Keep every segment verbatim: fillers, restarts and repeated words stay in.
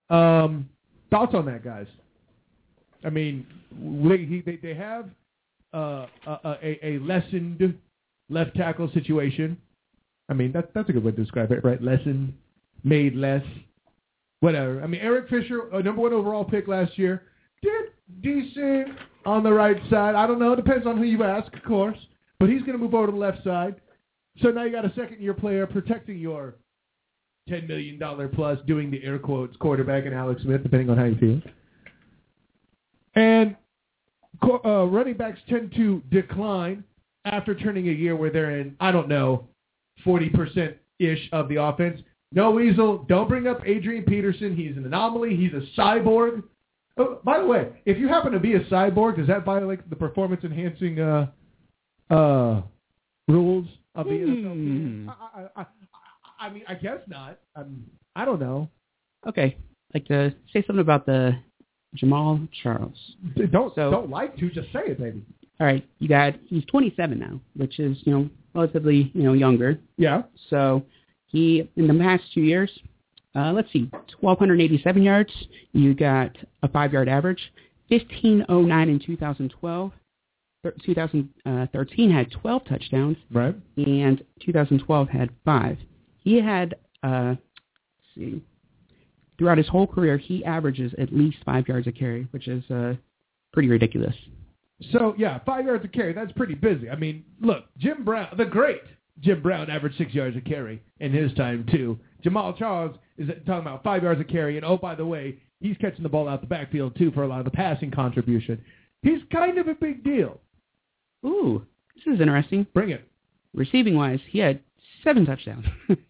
Um, thoughts on that, guys? I mean, they he, they, they have uh, a, a, a lessened left tackle situation. I mean, that, that's a good way to describe it, right? Lessened, made less, whatever. I mean, Eric Fisher, a number one overall pick last year, did decent on the right side. I don't know. It depends on who you ask, of course. But he's going to move over to the left side. So now you got a second-year player protecting your ten million dollars plus, doing the air quotes, quarterback and Alex Smith, depending on how you feel. And uh, running backs tend to decline after turning a year where they're in, I don't know, forty percent-ish of the offense. No, Weasel, don't bring up Adrian Peterson. He's an anomaly. He's a cyborg. Oh, by the way, if you happen to be a cyborg, does that violate the performance-enhancing uh, uh, rules of the N F L? Hmm. I, I, I, I mean, I guess not. Um, I don't know. Okay. I'd like to say something about the Jamal Charles. Don't so, don't like to, just say it, baby. All right, you got, he's twenty-seven now, which is, you know, relatively, you know, younger. Yeah. So he, in the past two years, uh, let's see, one thousand two hundred eighty-seven yards. You got a five-yard average. fifteen oh nine in two thousand twelve. two thousand thirteen had twelve touchdowns. Right. And two thousand twelve had five. He had, uh, let's see, throughout his whole career, he averages at least five yards a carry, which is uh, pretty ridiculous. So, yeah, five yards a carry, that's pretty busy. I mean, look, Jim Brown, the great Jim Brown averaged six yards a carry in his time, too. Jamal Charles is talking about five yards a carry, and oh, by the way, he's catching the ball out the backfield, too, for a lot of the passing contribution. He's kind of a big deal. Ooh, this is interesting. Bring it. Receiving-wise, he had seven touchdowns.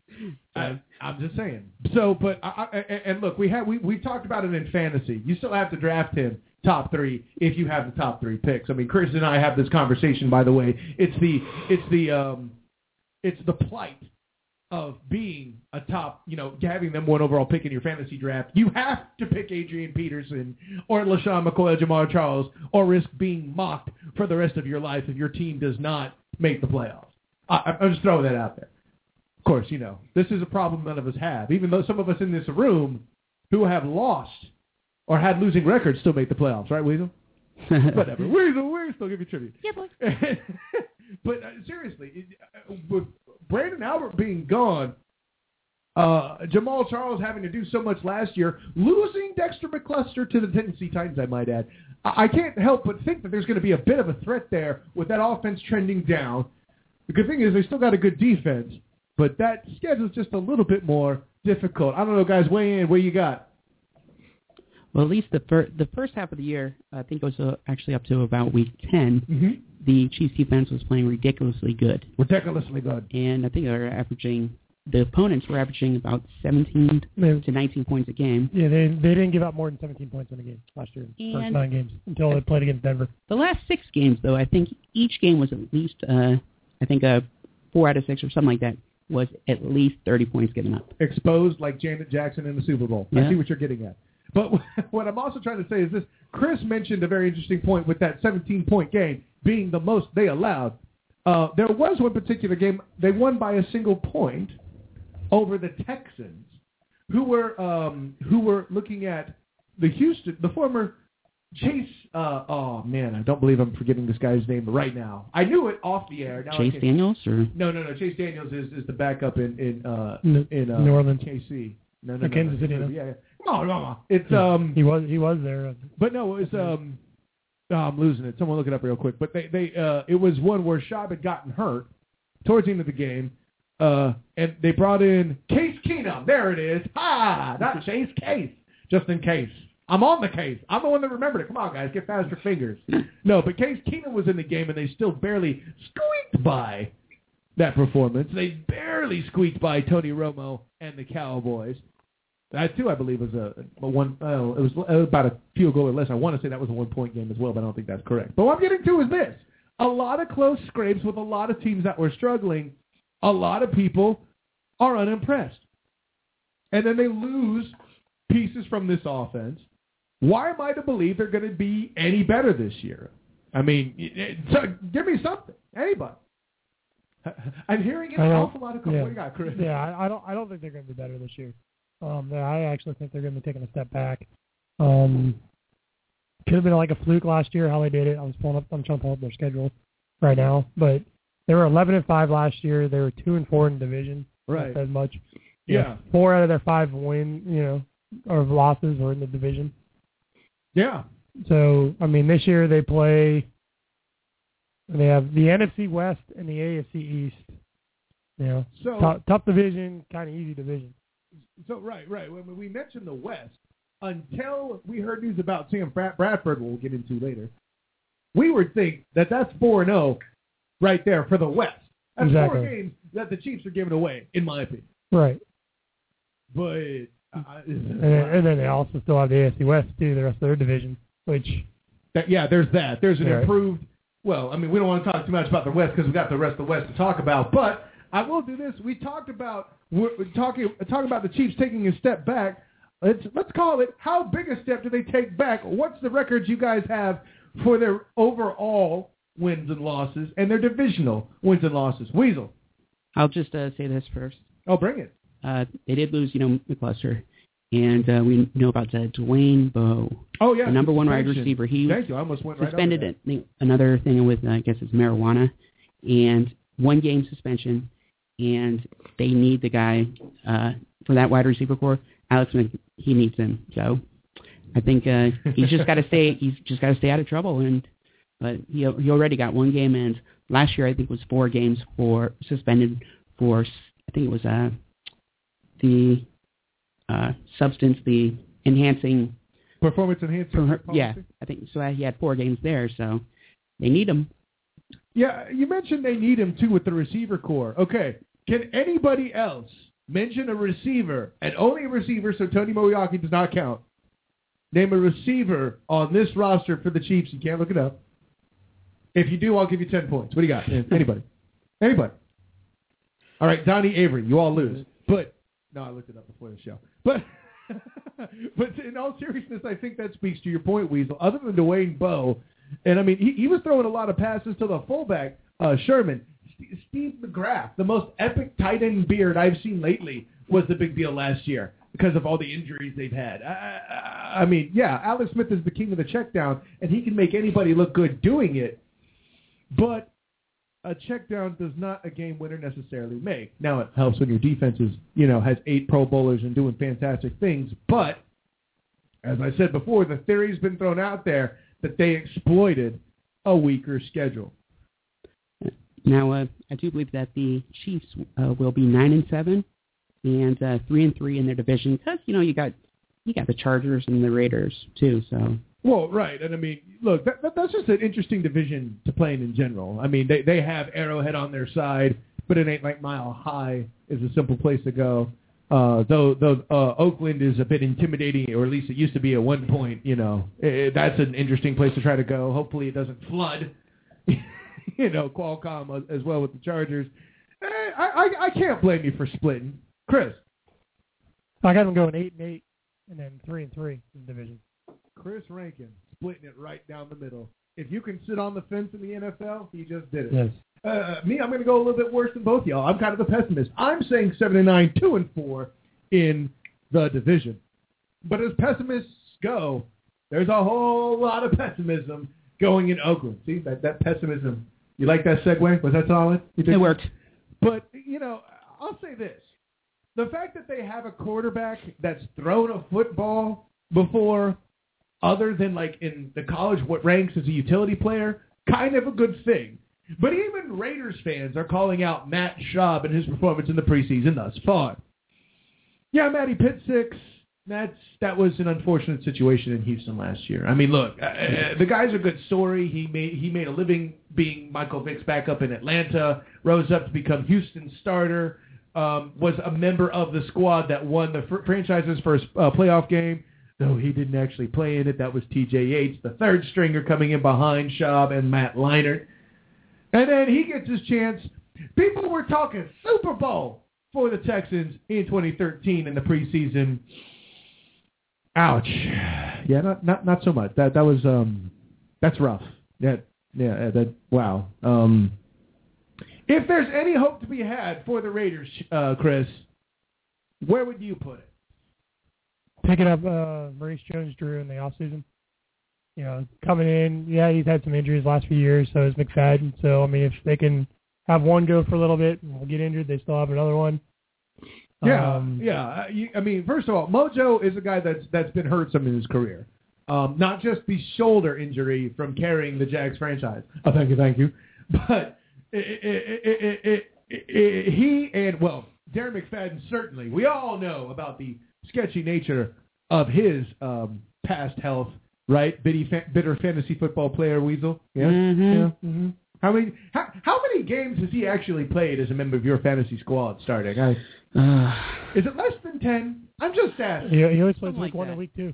I, I'm just saying. So, but I, I, and look, we have we we talked about it in fantasy. You still have to draft him top three if you have the top three picks. I mean, Chris and I have this conversation. By the way, it's the it's the um, it's the plight of being a top, you know, having them one overall pick in your fantasy draft. You have to pick Adrian Peterson or LaShawn McCoy or Jamal Charles, or risk being mocked for the rest of your life if your team does not make the playoffs. I, I'm just throwing that out there. Of course, you know, this is a problem none of us have. Even though some of us in this room who have lost or had losing records still make the playoffs, right, Weasel? Whatever. Weasel, Weasel, still give you tribute. Yeah, boy. But uh, seriously, it, uh, with Brandon Albert being gone, uh, Jamal Charles having to do so much last year, losing Dexter McCluster to the Tennessee Titans, I might add, I, I can't help but think that there's going to be a bit of a threat there with that offense trending down. The good thing is they still got a good defense. But that schedule's just a little bit more difficult. I don't know, guys. Weigh in. What you got? Well, at least the, fir- the first half of the year, I think it was uh, actually up to about week ten, mm-hmm. the Chiefs defense was playing ridiculously good. Ridiculously good. And I think they were averaging, the opponents were averaging about seventeen they, to nineteen points a game. Yeah, they they didn't give up more than seventeen points in a game last year, and first nine games, until they played against Denver. The last six games, though, I think each game was at least, uh, I think, a four out of six or something like that. Was at least thirty points given up. Exposed like Janet Jackson in the Super Bowl. Yeah. I see what you're getting at. But what I'm also trying to say is this. Chris mentioned a very interesting point with that seventeen-point game being the most they allowed. Uh, there was one particular game they won by a single point over the Texans, who were um, who were looking at the Houston, the former Chase, uh, oh, man, I don't believe I'm forgetting this guy's name right now. I knew it off the air. Now Chase Daniels? Or? No, no, no. Chase Daniels is, is the backup in in uh, N- in uh, New Orleans. K C. No, no, Or no. Kansas no, City, no. no? Yeah, yeah. Come on, come on. It's, um... He was he was there. But no, it was, um... Oh, I'm losing it. Someone look it up real quick. But they, they uh, it was one where Schaub had gotten hurt towards the end of the game, uh, and they brought in Case Keenum. There it is. Ha! Not Chase, Case. Just in case. I'm on the case. I'm the one that remembered it. Come on, guys. Get faster fingers. No, but Case Keenum was in the game, and they still barely squeaked by that performance. They barely squeaked by Tony Romo and the Cowboys. That, too, I believe, was a, a one. Oh, it was about a field goal or less. I want to say that was a one-point game as well, but I don't think that's correct. But what I'm getting to is this. A lot of close scrapes with a lot of teams that were struggling. A lot of people are unimpressed. And then they lose pieces from this offense. Why am I to believe they're going to be any better this year? I mean, it, so give me something. Anybody. I'm hearing an awful lot of... Yeah, what do you got, Chris? yeah I, I don't I don't think they're going to be better this year. Um, I actually think they're going to be taking a step back. Um, could have been like a fluke last year how they did it. I was pulling up. I'm trying to pull up their schedule right now, but they were eleven and five last year. They were two and four in the division. Right. Not that much. Yeah. yeah. Four out of their five win, you know, or losses were in the division. Yeah. So I mean, this year they play. They have the N F C West and the A F C East. You know, so tough, tough division, kind of easy division. So right, right. When we mentioned the West, until we heard news about Sam Bradford, we'll get into later, we would think that that's four and zero right there for the West. That's exactly. four games that the Chiefs are giving away, in my opinion. Right. But uh, and, then, and then they also still have the A F C West too, the rest of their division, which that, yeah, there's that. There's an right. improved. Well, I mean, we don't want to talk too much about the West because we got the rest of the West to talk about. But I will do this. We talked about we're talking talking about the Chiefs taking a step back. Let's let's call it. How big a step do they take back? What's the records you guys have for their overall wins and losses and their divisional wins and losses? Weasel. I'll just uh, say this first. Oh, bring it. Uh, they did lose, you know, McCluster, and uh, we know about uh, Dwayne Bowe. Oh yeah, the number one wide suspension. receiver. He Thank you. I almost went suspended right over it. Another thing with, uh, I guess, it's marijuana, and one game suspension. And they need the guy uh, for that wide receiver core. Alex Smith, he needs him. So I think uh, he's just got to stay. He's just got to stay out of trouble. And but he he already got one game. And last year I think was four games for suspended for I think it was uh, the uh, substance, the enhancing performance enhancing. Per, yeah, I think so. He had four games there. So they need him. Yeah, you mentioned they need him too with the receiver core. Okay. Can anybody else mention a receiver, and only a receiver, so Tony Moeaki does not count, name a receiver on this roster for the Chiefs? You can't look it up. If you do, I'll give you ten points. What do you got? Anybody? Anybody? All right, Donnie Avery, you all lose. But, no, I looked it up before the show. But, but in all seriousness, I think that speaks to your point, Weasel. Other than Dwayne Bowe, and I mean, he, he was throwing a lot of passes to the fullback, uh, Sherman. Steve McGrath, the most epic tight end beard I've seen lately, was the big deal last year because of all the injuries they've had. I, I, I mean, yeah, Alex Smith is the king of the check down, and he can make anybody look good doing it. But a check down does not a game winner necessarily make. Now, it helps when your defense is, you know, has eight Pro Bowlers and doing fantastic things. But, as I said before, the theory's been thrown out there that they exploited a weaker schedule. Now, uh, I do believe that the Chiefs uh, will be nine and seven, and uh, three and three in their division because you know you got you got the Chargers and the Raiders too. So well, right, and I mean, look, that, that, that's just an interesting division to play in in general. I mean, they they have Arrowhead on their side, but it ain't like Mile High is a simple place to go. Uh, though though uh, Oakland is a bit intimidating, or at least it used to be at one point. You know, it, that's an interesting place to try to go. Hopefully, it doesn't flood. You know, Qualcomm as well with the Chargers. I, I I can't blame you for splitting, Chris. I got them going eight and eight, and then three and three in the division. Chris Rankin splitting it right down the middle. If you can sit on the fence in the N F L, he just did it. Yes. Uh, me, I'm going to go a little bit worse than both y'all. I'm kind of a pessimist. I'm saying seven and nine, two and four in the division. But as pessimists go, there's a whole lot of pessimism going in Oakland. See that that pessimism. You like that segue? Was that solid? It worked. But, you know, I'll say this. The fact that they have a quarterback that's thrown a football before, other than, like, in the college, what ranks as a utility player, kind of a good thing. But even Raiders fans are calling out Matt Schaub and his performance in the preseason thus far. Yeah, Matty Pitt-Six, that's, that was an unfortunate situation in Houston last year. I mean, look, uh, the guy's a good story. He made he made a living being Michael Vick's backup in Atlanta, rose up to become Houston's starter, um, was a member of the squad that won the fr- franchise's first uh, playoff game, though he didn't actually play in it. That was T J Yates, the third stringer coming in behind Schaub and Matt Leinart. And then he gets his chance. People were talking Super Bowl for the Texans in twenty thirteen in the preseason. Ouch. Yeah, not not not so much. That that was um that's rough. Yeah, yeah, that wow. Um if there's any hope to be had for the Raiders, uh, Chris, where would you put it? picking up uh, Maurice Jones-Drew in the offseason. You know, coming in, yeah, he's had some injuries the last few years, so has McFadden. So, I mean, if they can have one go for a little bit and we'll get injured, they still have another one. Yeah, um, yeah. I mean, first of all, Mojo is a guy that's that's been hurt some in his career. Um, not just the shoulder injury from carrying the Jags franchise. Oh, thank you, thank you. But it, it, it, it, it, it, he and, well, Darren McFadden certainly, we all know about the sketchy nature of his um, past health, right? Bitter, bitter fantasy football player, Weasel. Yeah? Mm-hmm. Yeah. Mm-hmm. How many how, how many games has he actually played as a member of your fantasy squad starting? I, Uh, is it less than ten? I'm just asking. he, he always plays Something week like one that. and week two.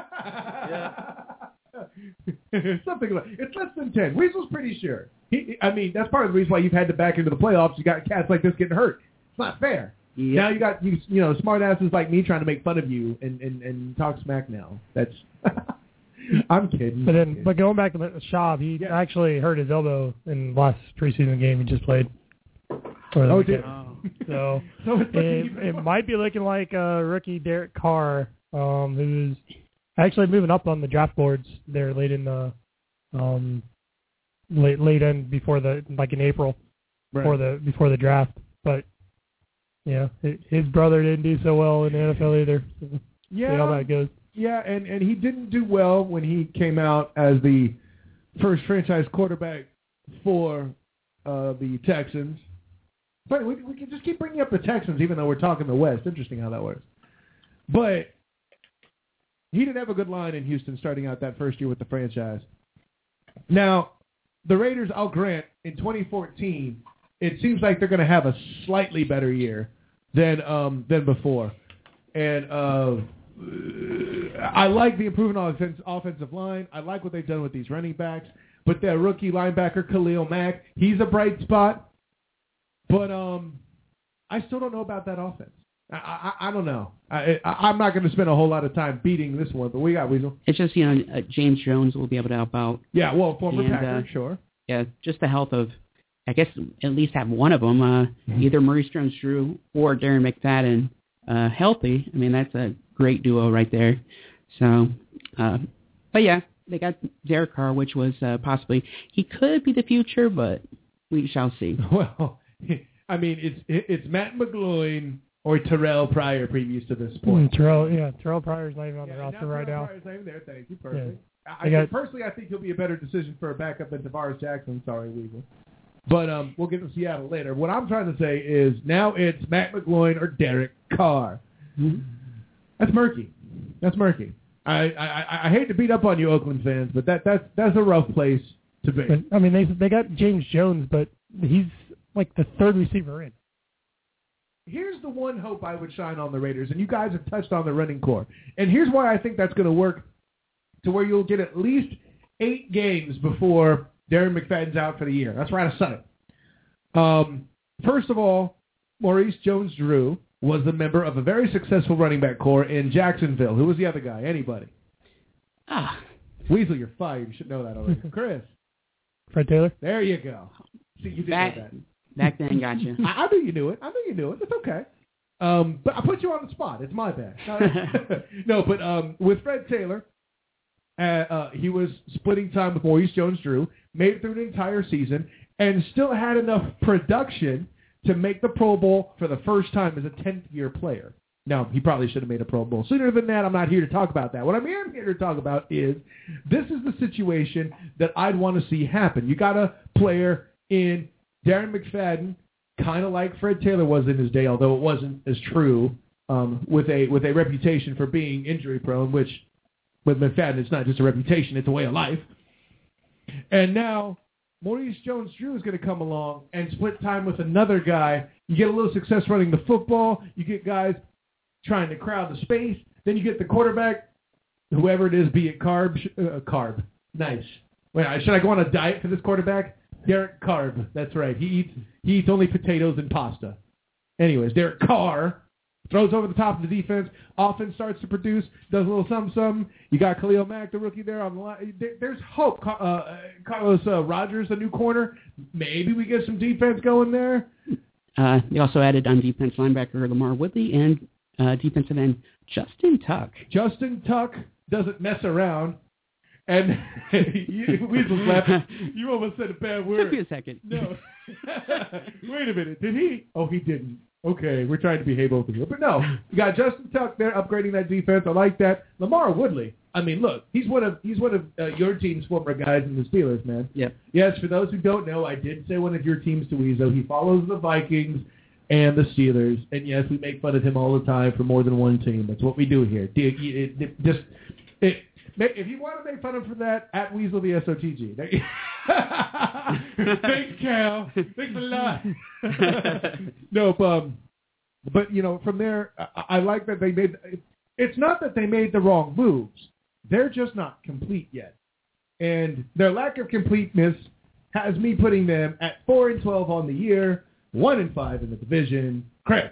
Something like it's less than ten. Weasel's pretty sure. He, I mean, that's part of the reason why you've had to back into the playoffs. You got cats like this getting hurt. It's not fair. Yep. Now you got you, you know, smart asses like me trying to make fun of you and, and, and talk smack now. That's I'm kidding. But I'm then, kidding. but going back to Schaub, he Yeah. actually hurt his elbow in the last preseason game he just played. Or the Oh, weekend. did- oh. So so it's it, even it worse. might be looking like uh, rookie Derek Carr, um, who's actually moving up on the draft boards there late in the um, late late end before the like in April Right. before the before the draft. But yeah, it, his brother didn't do so well in the N F L either. So yeah, see how that goes. Yeah, and, and he didn't do well when he came out as the first franchise quarterback for uh, the Texans. But we, we can just keep bringing up the Texans even though we're talking the West. Interesting how that works. But he didn't have a good line in Houston starting out that first year with the franchise. Now, the Raiders, I'll grant, in twenty fourteen, it seems like they're going to have a slightly better year than um, than before. And uh, I like the improvement on offense, offensive line. I like what they've done with these running backs. But their rookie linebacker, Khalil Mack, he's a bright spot. But um, I still don't know about that offense. I, I, I don't know. I, I, I'm not going to spend a whole lot of time beating this one, but we got Weasel. It's just, you know, uh, James Jones will be able to help out. Yeah, well, former And, Packer, uh, sure. Yeah, just the health of, I guess, at least have one of them, uh, Mm-hmm. either Maurice Jones-Drew or Darren McFadden uh, healthy. I mean, that's a great duo right there. So, uh, but yeah, they got Derek Carr, which was uh, possibly, he could be the future, but we shall see. Well, I mean, it's it's Matt McGloin or Terrell Pryor previous to this point. Mm, Terrell, yeah, Terrell Pryor's not even on Yeah, the roster now right Terrell now. Pryor's not even there. Thank you, personally. I, They got- think, personally, I think he'll be a better decision for a backup than Tavares Jackson. Sorry, Weasel. But um, we'll get to Seattle later. What I'm trying to say is now it's Matt McGloin or Derek Carr. Mm-hmm. That's murky. That's murky. I, I, I hate to beat up on you, Oakland fans, but that that's that's a rough place to be. But, I mean, they they got James Jones, but he's like the third receiver in. Here's the one hope I would shine on the Raiders, and you guys have touched on the running core. And here's why I think that's going to work to where you'll get at least eight games before Darren McFadden's out for the year. That's right, I said it. Um, first of all, Maurice Jones-Drew was a member of a very successful running back core in Jacksonville. Who was the other guy? Anybody? Ah, Weasel, you're fired. You should know that already. Chris. Fred Taylor. There you go. See, you did back, know that. back then, gotcha. I, I knew you knew it. I knew you knew it. It's okay. Um, but I put you on the spot. It's my bad. No, no but um, with Fred Taylor, uh, uh, he was splitting time with Maurice Jones-Drew, made it through the entire season, and still had enough production to make the Pro Bowl for the first time as a tenth-year player. Now, he probably should have made a Pro Bowl sooner than that. I'm not here to talk about that. What I'm here to talk about is this is the situation that I'd want to see happen. You got a player in Darren McFadden, kind of like Fred Taylor was in his day, although it wasn't as true, um, with a with a reputation for being injury-prone, which with McFadden, it's not just a reputation, it's a way of life. And now Maurice Jones-Drew is going to come along and split time with another guy. You get a little success running the football. You get guys trying to crowd the space. Then you get the quarterback, whoever it is, be it Carb. Uh, carb. Nice. Wait, should I go on a diet for this quarterback? Derek Carb. That's right. He eats he eats only potatoes and pasta. Anyways, Derek Carr throws over the top of the defense. Offense starts to produce. Does a little something, something. You got Khalil Mack, the rookie, there on the line. There, there's hope. Uh, Carlos uh, Rogers, the new corner. Maybe we get some defense going there. Uh, they also added on defense linebacker Lamar Woodley and uh, defensive end Justin Tuck. Justin Tuck doesn't mess around. And you, Weasel's laughing. You almost said a bad word. Took me a second. No. Wait a minute. Did he? Oh, he didn't. Okay, we're trying to behave over here. But no, you got Justin Tuck there upgrading that defense. I like that. Lamar Woodley. I mean, look, he's one of he's one of uh, your team's former guys in the Steelers, man. Yep. Yes, for those who don't know, I did say one of your teams to Weasel. He follows the Vikings and the Steelers. And yes, we make fun of him all the time for more than one team. That's what we do here. Just it, if you want to make fun of him for that, at Weasel the S O T G. Thanks, Cal. Thanks a lot. no, um, but, you know, from there, I, I like that they made – it's not that they made the wrong moves. They're just not complete yet. And their lack of completeness has me putting them at four and twelve on the year, one and five in the division. Chris.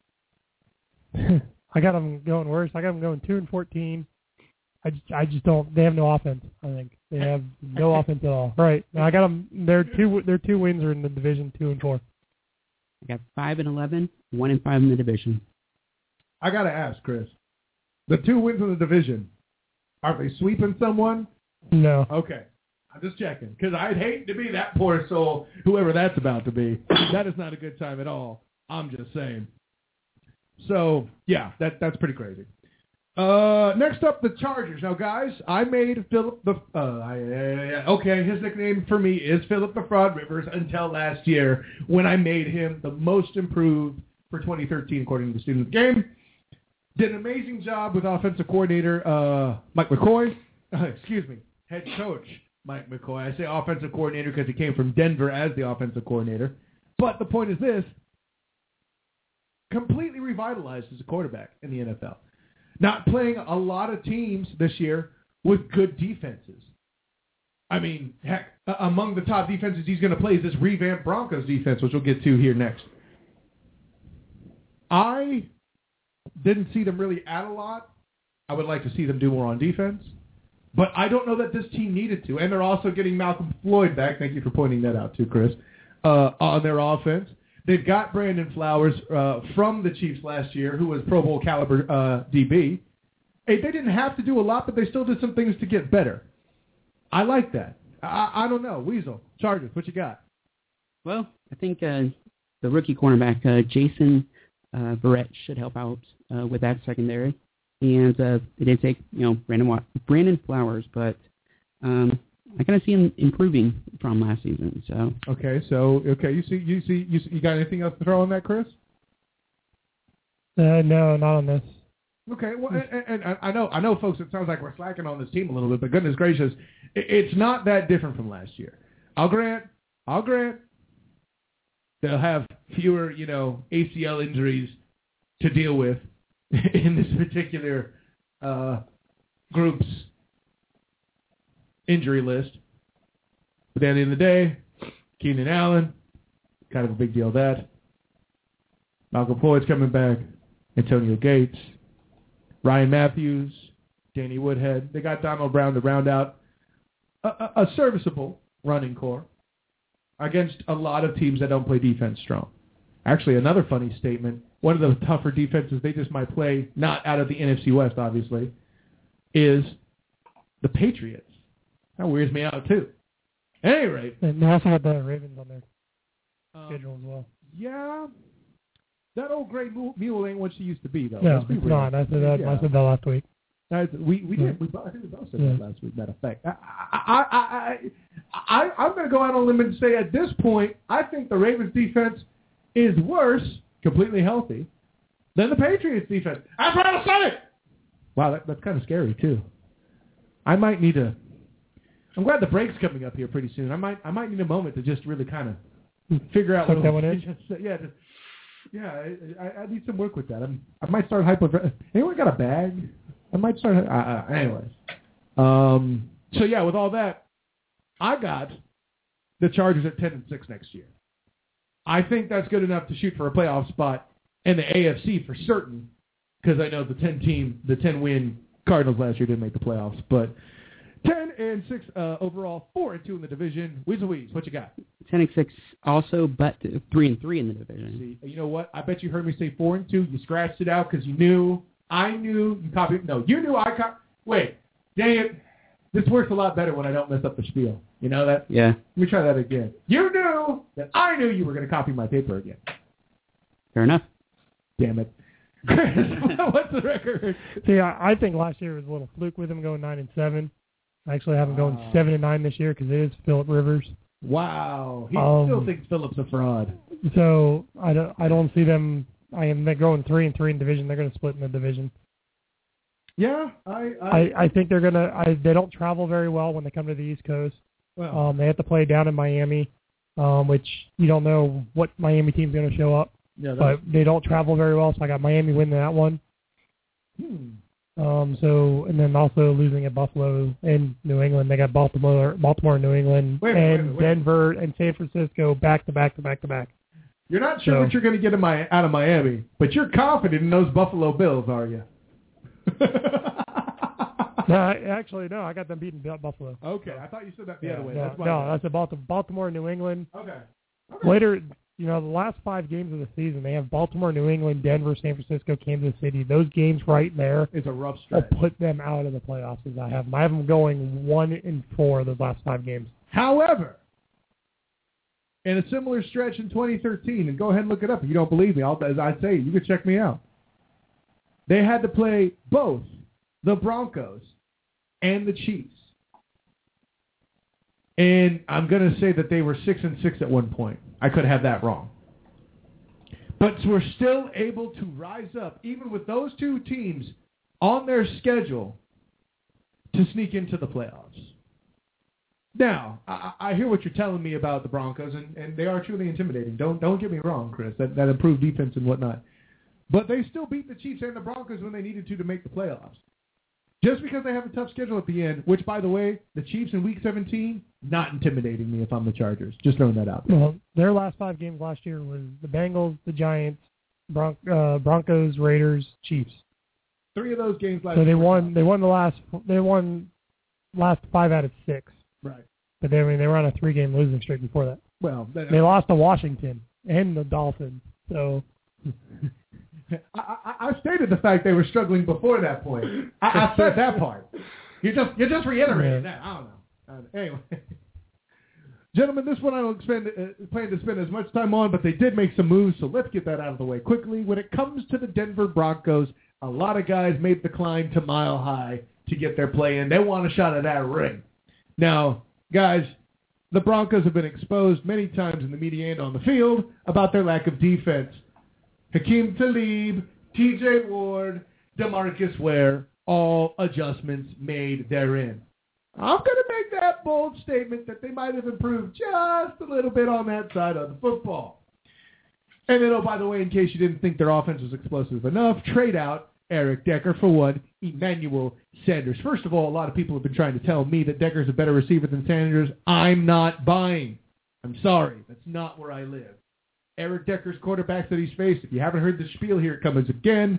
I got them going worse. I got them going two and fourteen. I just, I just don't. They have no offense. I think they have no offense at all. Right. I got them. Their two, their two wins are in the division, two and four. I got five and eleven, one and five in the division. I gotta ask, Chris. The two wins in the division, are they sweeping someone? No. Okay. I'm just checking because I'd hate to be that poor soul, whoever that's about to be. That is not a good time at all. I'm just saying. So yeah, that that's pretty crazy. Uh, next up, the Chargers. Now, guys, I made Philip the uh, I, uh, okay. His nickname for me is Philip the Fraud Rivers until last year when I made him the most improved for twenty thirteen according to the Student Game. Did an amazing job with offensive coordinator uh, Mike McCoy. Uh, excuse me, head coach Mike McCoy. I say offensive coordinator because he came from Denver as the offensive coordinator. But the point is this: completely revitalized as a quarterback in the N F L. Not playing a lot of teams this year with good defenses. I mean, heck, among the top defenses he's going to play is this revamped Broncos defense, which we'll get to here next. I didn't see them really add a lot. I would like to see them do more on defense. But I don't know that this team needed to. And they're also getting Malcolm Floyd back. Thank you for pointing that out too, Chris, uh, on their offense. They've got Brandon Flowers uh, from the Chiefs last year, who was Pro Bowl caliber uh, D B. Hey, they didn't have to do a lot, but they still did some things to get better. I like that. I, I don't know. Weasel, Chargers, what you got? Well, I think uh, the rookie cornerback, uh, Jason uh, Verrett, should help out uh, with that secondary. And uh, they did take, you know, Brandon, Brandon Flowers, but um, I kind of see him improving from last season. So okay, so okay, you see, you see, you, see, you got anything else to throw on that, Chris? Uh, no, not on this. Okay, well, and, and I know, I know, folks, it sounds like we're slacking on this team a little bit, but goodness gracious, it, it's not that different from last year. I'll grant, I'll grant, they'll have fewer, you know, A C L injuries to deal with in this particular uh, group's injury list. But at the end of the day, Keenan Allen, kind of a big deal that. Malcolm Floyd's coming back. Antonio Gates. Ryan Matthews. Danny Woodhead. They got Donald Brown to round out a, a, a serviceable running core against a lot of teams that don't play defense strong. Actually, another funny statement, one of the tougher defenses they just might play, not out of the N F C West, obviously, is the Patriots. That weirds me out, too. At any rate. And they also have the Ravens on their um, schedule as well. Yeah. That old gray mule ain't what she used to be, though. No, it's not. I said that, yeah. I said that last week. I, we we did. We, I think we both said yeah. that last week, matter of fact. I, I, I, I, I, I'm going to go out on a limb and say at this point, I think the Ravens defense is worse, completely healthy, than the Patriots defense. That's what I said it! Wow, that, that's kind of scary, too. I might need a... I'm glad the break's coming up here pretty soon. I might I might need a moment to just really kind of figure out... Tuck that one in? Just, yeah, just, yeah I, I need some work with that. I'm, I might start hypo... Anyone got a bag? I might start... Uh, uh, anyways. Um, so, yeah, with all that, I got the Chargers at ten and six next year. I think that's good enough to shoot for a playoff spot in the A F C for certain, because I know the ten team, the ten win Cardinals last year didn't make the playoffs. But ten and six uh, overall, four and two in the division. Weasel Weeze, what you got? ten and six also, but three and three in the division. See, you know what? I bet you heard me say four and two. You scratched it out because you knew. I knew. You copied. No, you knew. I copied. Wait, dang it. This works a lot better when I don't mess up the spiel. You know that? Yeah. Let me try that again. You knew that I knew you were going to copy my paper again. Fair enough. Damn it. What's the record? See, I, I think last year was a little fluke with him going nine and seven. I actually have him going wow. seven and nine this year because it is Phillip Rivers. Wow, he um, still thinks Phillip's a fraud. So I don't, I don't see them. I am they're going three and three in division. They're going to split in the division. Yeah, I I, I, I think they're gonna. I, they don't travel very well when they come to the East Coast. Well, um, they have to play down in Miami, um, which you don't know what Miami team's going to show up. Yeah, but they don't travel very well, so I got Miami winning that one. Hmm. Um, so and then also losing at Buffalo and New England. They got Baltimore, Baltimore, New England, wait, and wait, wait, wait. Denver and San Francisco back to back to back to back. You're not sure so, what you're going to get in my, out of Miami, but you're confident in those Buffalo Bills, are you? No, I, actually, no. I got them beating Buffalo. Okay, I thought you said that the yeah, other way. No, that's no that's a Baltimore, Baltimore, New England. Okay. okay. Later, you know, the last five games of the season, they have Baltimore, New England, Denver, San Francisco, Kansas City. Those games right there, it's a rough will stretch. put them out of the playoffs. As I have them, I have them going one and four those last five games. However, in a similar stretch in twenty thirteen, and go ahead and look it up if you don't believe me. I'll, as I say, you can check me out. They had to play both the Broncos and the Chiefs. And I'm going to say that they were six and six at one point. I could have that wrong. But we're still able to rise up, even with those two teams on their schedule, to sneak into the playoffs. Now, I, I hear what you're telling me about the Broncos, and, and they are truly intimidating. Don't don't get me wrong, Chris. That, that improved defense and whatnot. But they still beat the Chiefs and the Broncos when they needed to to make the playoffs. Just because they have a tough schedule at the end, which, by the way, the Chiefs in Week seventeen, not intimidating me if I'm the Chargers. Just throwing that out there. Well, their last five games last year was the Bengals, the Giants, Bron- uh, Broncos, Raiders, Chiefs. Three of those games last year. So they year. won. They won the last. They won last five out of six. Right. But they, I mean, they were on a three-game losing streak before that. Well, that, they lost to Washington and the Dolphins. So. I, I, I stated the fact they were struggling before that point. I, I said that part. You just you just reiterated that. I don't know. Uh, anyway, gentlemen, this one I don't spend, uh, plan to spend as much time on, but they did make some moves, so let's get that out of the way quickly. When it comes to the Denver Broncos, a lot of guys made the climb to Mile High to get their play in. They want a shot at that ring. Now, guys, the Broncos have been exposed many times in the media and on the field about their lack of defense. Hakeem Talib, T J Ward, DeMarcus Ware, all adjustments made therein. I'm going to make that bold statement that they might have improved just a little bit on that side of the football. And then, oh, by the way, in case you didn't think their offense was explosive enough, trade out Eric Decker for one, Emmanuel Sanders. First of all, a lot of people have been trying to tell me that Decker's a better receiver than Sanders. I'm not buying. I'm sorry. That's not where I live. Eric Decker's quarterbacks that he's faced, if you haven't heard the spiel, here it comes again.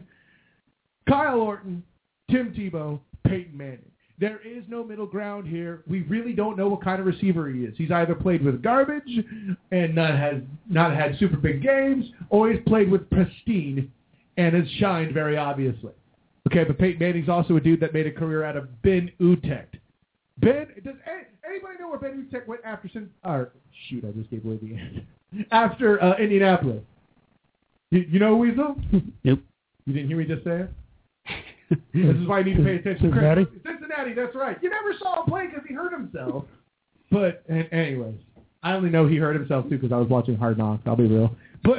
Kyle Orton, Tim Tebow, Peyton Manning. There is no middle ground here. We really don't know what kind of receiver he is. He's either played with garbage and not had, not had super big games, or he's played with pristine and has shined very obviously. Okay, but Peyton Manning's also a dude that made a career out of Ben Utrecht. Ben, does anybody know where Ben Utrecht went after? Or, shoot, I just gave away the end. After uh, Indianapolis. You, you know Weasel? Nope. You didn't hear me just say it? This is why you need to pay attention. Cincinnati? Chris. Cincinnati, that's right. You never saw him play because he hurt himself. But, and, anyways, I only know he hurt himself, too, because I was watching Hard Knocks. I'll be real. But,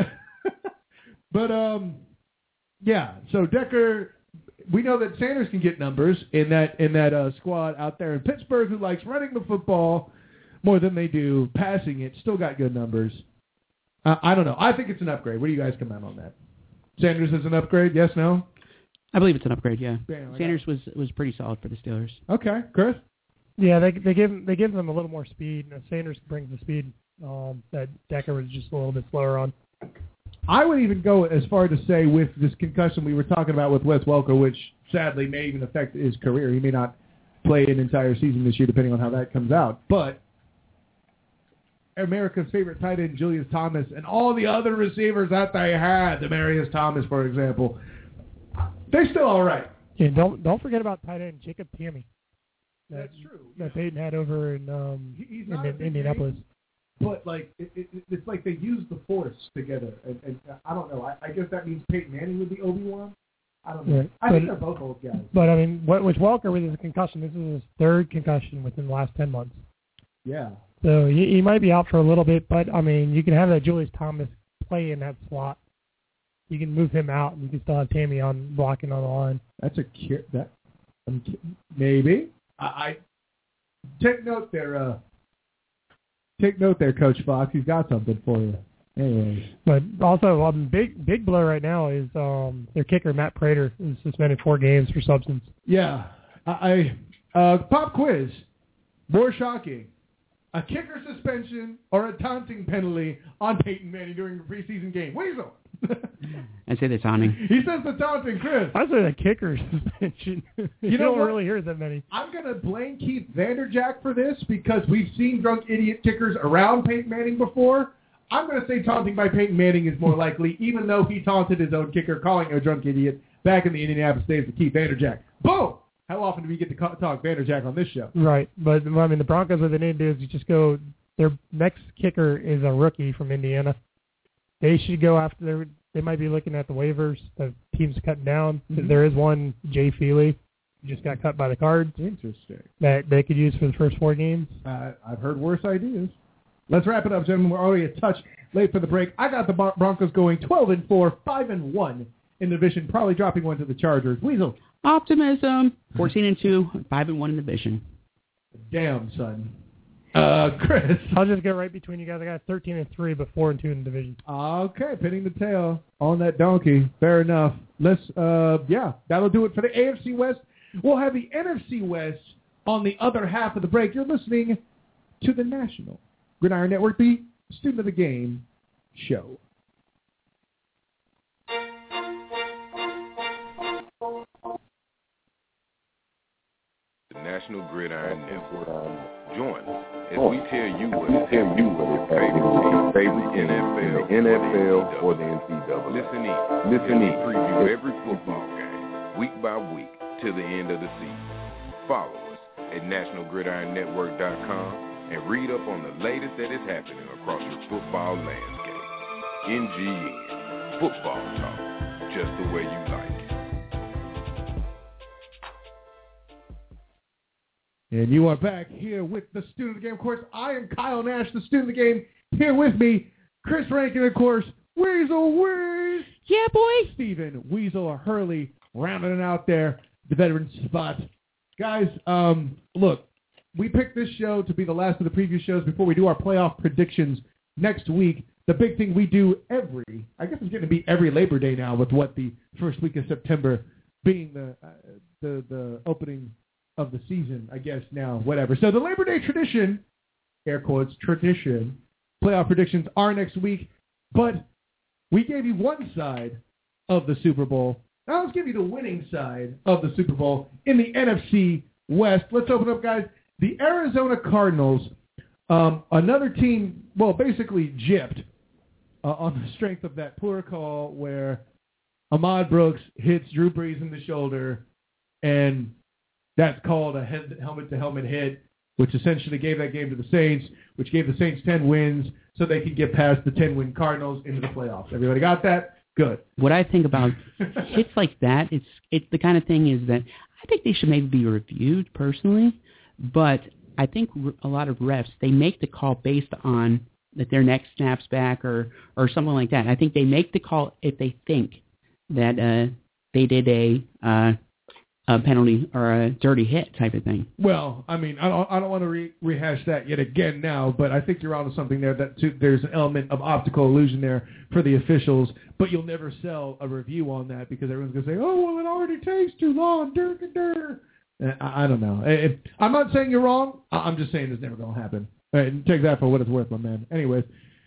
but um, yeah, so Decker, we know that Sanders can get numbers in that in that uh, squad out there in Pittsburgh who likes running the football more than they do passing it. Still got good numbers. Uh, I don't know. I think it's an upgrade. What do you guys come out on that? Sanders is an upgrade? Yes, no? I believe it's an upgrade, yeah. Bam, Sanders was was pretty solid for the Steelers. Okay, Chris? Yeah, they they give they give them a little more speed. And Sanders brings the speed um, that Decker was just a little bit slower on. I would even go as far to say with this concussion we were talking about with Wes Welker, which sadly may even affect his career. He may not play an entire season this year, depending on how that comes out. But America's favorite tight end, Julius Thomas, and all the other receivers that they had, Demaryius Thomas, for example, they're still all right. Yeah, don't don't forget about tight end Jacob Tamme. That, That's true. That yeah. Peyton had over in um He's in, in Indianapolis. Name, but like it, it, it's like they use the force together, and, and I don't know. I, I guess that means Peyton Manning would be Obi-Wan. I don't know. Right. I but, think they're both old guys. But I mean, what with Welker with his concussion, this is his third concussion within the last ten months. Yeah. So he, he might be out for a little bit, but I mean, you can have that Julius Thomas play in that slot. You can move him out, and you can still have Tamme on blocking on the line. That's a cure. That um, maybe I, I take note there. Uh, take note there, Coach Fox. He's got something for you. Anyways. But also, um, big big blow right now is um, their kicker Matt Prater is suspended four games for substance. Yeah, I, I uh, pop quiz. More shocking. A kicker suspension or a taunting penalty on Peyton Manning during a preseason game. Weasel. I say the taunting. He says the taunting, Chris. I say the kicker suspension. you, you don't what? really hear that many. I'm going to blame Keith Vanderjack for this because we've seen drunk idiot kickers around Peyton Manning before. I'm going to say taunting by Peyton Manning is more likely, even though he taunted his own kicker, calling him a drunk idiot back in the Indianapolis days with Keith Vanderjack. Boom! How often do we get to talk Vanderjack on this show? Right, but I mean the Broncos, what they need to do is you just go. Their next kicker is a rookie from Indiana. They should go after. Their, they might be looking at the waivers. The team's cutting down. Mm-hmm. There is one Jay Feely, who just got cut by the Cards. Interesting. That they could use for the first four games. Uh, I've heard worse ideas. Let's wrap it up, gentlemen. We're already a touch late for the break. I got the Broncos going twelve and four, five and one in the division, probably dropping one to the Chargers. Weasel. Optimism. fourteen and two, five and one in the division. Damn, son. Uh, Chris. I'll just get right between you guys. I got thirteen and three, but four and two in the division. Okay, pinning the tail on that donkey. Fair enough. Let's, uh, yeah, that'll do it for the A F C West. We'll have the N F C West on the other half of the break. You're listening to the National Gridiron Network, the Student of the Game show. National Gridiron Network. Join us as we tell you what is tell you what is favorite, favorite N F L, N F L or the N C double A. Listen in. Listen in. Preview every football game, week by week, to the end of the season. Follow us at national gridiron network dot com and read up on the latest that is happening across the football landscape. N G N, football talk, just the way you like it. And you are back here with the Student of the Game. Of course, I am Kyle Nash, the Student of the Game. Here with me, Chris Rankin, of course, Weasel Weez. Yeah, boy. Steven Weasel Hurley rounding it out there, the veteran spot. Guys, um, look, we picked this show to be the last of the preview shows before we do our playoff predictions next week. The big thing we do every, I guess it's going to be every Labor Day now with what the first week of September being the uh, the the opening of the season, I guess now, whatever. So the Labor Day tradition, air quotes, tradition, playoff predictions are next week, but we gave you one side of the Super Bowl. Now let's give you the winning side of the Super Bowl in the N F C West. Let's open up, guys. The Arizona Cardinals, um, another team, well, basically gypped uh, on the strength of that poor call where Ahmad Brooks hits Drew Brees in the shoulder, and that's called a head, helmet-to-helmet hit, which essentially gave that game to the Saints, which gave the Saints ten wins so they could get past the ten-win Cardinals into the playoffs. Everybody got that? Good. What I think about hits like that, it's it's the kind of thing is that I think they should maybe be reviewed personally, but I think a lot of refs, they make the call based on that their neck snaps back or, or something like that. I think they make the call if they think that uh, they did a uh, a penalty or a dirty hit type of thing. Well, I mean, I don't, I don't want to re- rehash that yet again now, but I think you're onto something there. That too, there's an element of optical illusion there for the officials, but you'll never sell a review on that because everyone's going to say, oh, well, it already takes too long, dur dur. I, I don't know. It, I'm not saying you're wrong. I'm just saying it's never going to happen. Right, take that for what it's worth, my man. Anyways,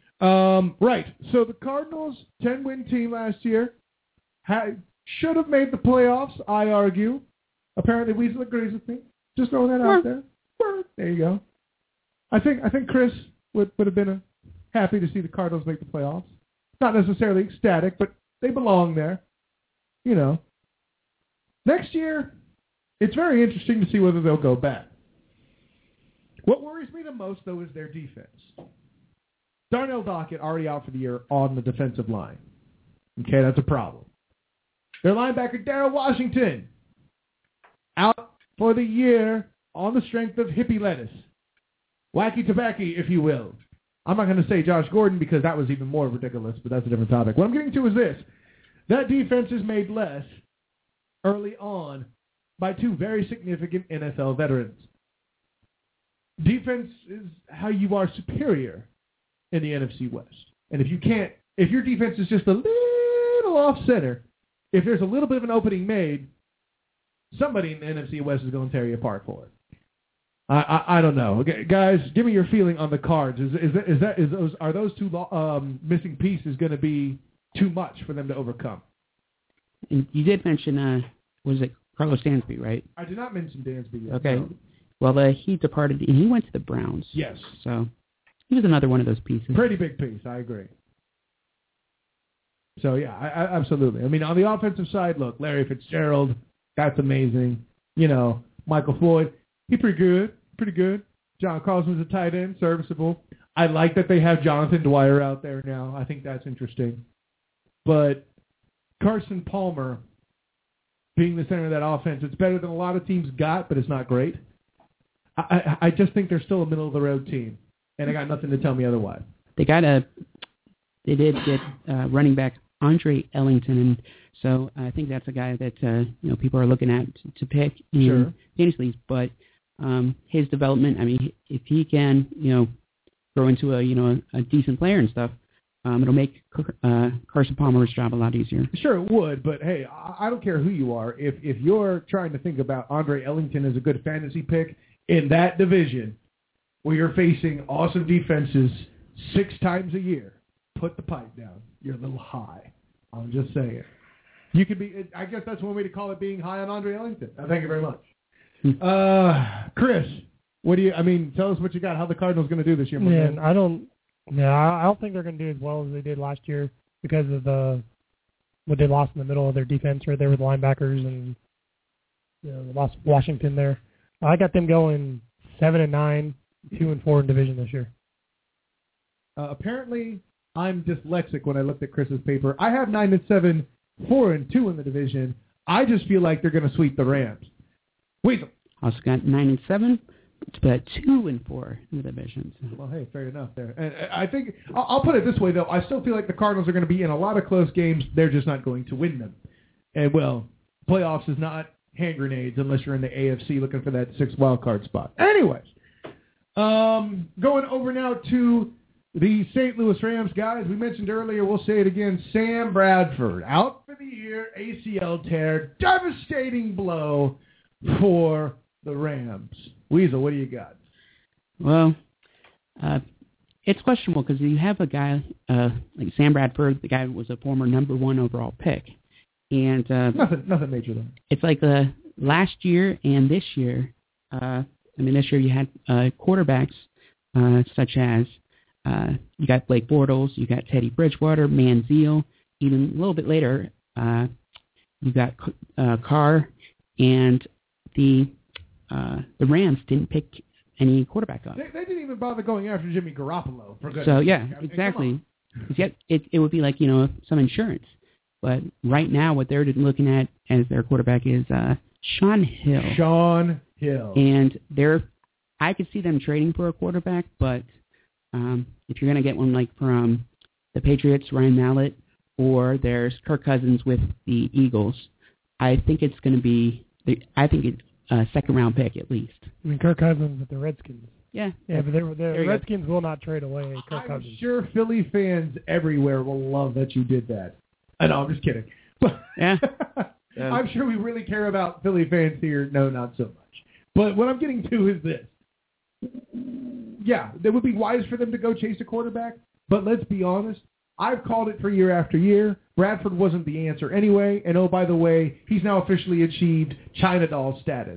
um, right. So the Cardinals, ten-win team last year, had, should have made the playoffs, I argue. Apparently, Weasel agrees with me. Just throwing that out there. Word. There you go. I think I think Chris would, would have been a, happy to see the Cardinals make the playoffs. Not necessarily ecstatic, but they belong there. You know. Next year, it's very interesting to see whether they'll go back. What worries me the most, though, is their defense. Darnell Dockett already out for the year on the defensive line. Okay, that's a problem. Their linebacker, Darrell Washington, out for the year on the strength of hippie lettuce. Wacky tobacco, if you will. I'm not going to say Josh Gordon because that was even more ridiculous, but that's a different topic. What I'm getting to is this. That defense is made less early on by two very significant N F L veterans. Defense is how you are superior in the N F C West. And if you can't, if your defense is just a little off center, if there's a little bit of an opening made, somebody in the N F C West is going to tear you apart for it. I, I, I don't know, okay, guys. Give me your feeling on the Cards. Is is that, is that is those are those two um, missing pieces going to be too much for them to overcome? And you did mention, uh, was it Carlos Dansby, right? I did not mention Dansby yet. Okay. No. Well, uh, he departed and he went to the Browns. Yes. So he was another one of those pieces. Pretty big piece. I agree. So, yeah, I, I, absolutely. I mean, on the offensive side, look, Larry Fitzgerald, that's amazing. You know, Michael Floyd, he's pretty good, pretty good. John Carson's a tight end, serviceable. I like that they have Jonathan Dwyer out there now. I think that's interesting. But Carson Palmer being the center of that offense, it's better than a lot of teams got, but it's not great. I, I, I just think they're still a middle-of-the-road team, and they got nothing to tell me otherwise. They got a, they did get uh, running back Andre Ellington, and so I think that's a guy that uh, you know people are looking at to, to pick in Sure. fantasy leagues. But um, his development, I mean, if he can, you know, grow into a you know a, a decent player and stuff, um, it'll make uh, Carson Palmer's job a lot easier. Sure, it would, but hey, I, I don't care who you are. If if you're trying to think about Andre Ellington as a good fantasy pick in that division, where you're facing awesome defenses six times a year, put the pipe down. You're a little high. I'm just saying. You could be. I guess that's one way to call it being high on Andre Ellington. Uh, thank you very much, uh, Chris. What do you? I mean, tell us what you got. How the Cardinals going to do this year? My Man, man? I don't. Yeah, I don't think they're going to do as well as they did last year because of the what they lost in the middle of their defense right there with the linebackers and you know, lost Washington there. I got them going seven and nine, two and four in division this year. Uh, apparently, I'm dyslexic when I looked at Chris's paper. I have nine and seven, four and two in the division. I just feel like they're going to sweep the Rams. Weasel. Also got nine and seven, but two and four in the divisions. Well, hey, fair enough there. And I think I'll I'll put it this way though. I still feel like the Cardinals are going to be in a lot of close games. They're just not going to win them. And well, playoffs is not hand grenades unless you're in the A F C looking for that sixth wild card spot. Anyways, um, going over now to the Saint Louis Rams, guys. We mentioned earlier, we'll say it again, Sam Bradford out for the year, A C L tear, devastating blow for the Rams. Weasel, what do you got? Well, uh, it's questionable because you have a guy uh, like Sam Bradford, the guy who was a former number one overall pick. And uh, Nothing nothing major though. It's like uh, last year and this year. Uh, I mean, this year you had uh, quarterbacks uh, such as uh, you got Blake Bortles, you got Teddy Bridgewater, Manziel. Even a little bit later, uh, you got uh, Carr, and the uh, the Rams didn't pick any quarterback up. They, they didn't even bother going after Jimmy Garoppolo. For goodness So yeah, sake. I mean, exactly. Yet it it would be like you know some insurance. But right now, what they're looking at as their quarterback is uh, Sean Hill. Sean Hill. And they're, I could see them trading for a quarterback, but um, if you're going to get one like from the Patriots, Ryan Mallett, or there's Kirk Cousins with the Eagles, I think it's going to be, I think it's a second round pick at least. I mean, Kirk Cousins with the Redskins. Yeah. Yeah, but they were, the There you Redskins will not trade away Kirk I'm Cousins. sure Philly fans everywhere will love that you did that. I know, I'm just kidding. But Yeah. I'm sure we really care about Philly fans here. No, not so much. But what I'm getting to is this. Yeah, it would be wise for them to go chase a quarterback, but let's be honest. I've called it for year after year. Bradford wasn't the answer anyway, and oh, by the way, he's now officially achieved China doll status.